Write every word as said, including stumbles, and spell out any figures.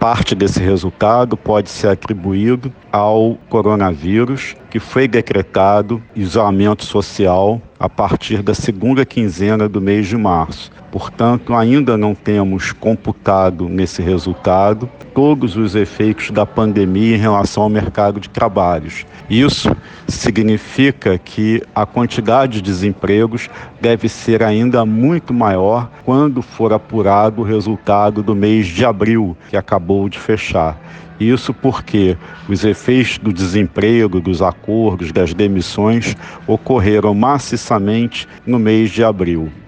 Parte desse resultado pode ser atribuído ao coronavírus, que foi decretado isolamento social a partir da segunda quinzena do mês de março. Portanto, ainda não temos computado nesse resultado todos os efeitos da pandemia em relação ao mercado de trabalhos. Isso significa que a quantidade de desempregos deve ser ainda muito maior quando for apurado o resultado do mês de abril, que acabou de fechar. Isso porque os efeitos do desemprego, dos acordos, das demissões ocorreram maciçamente no mês de abril.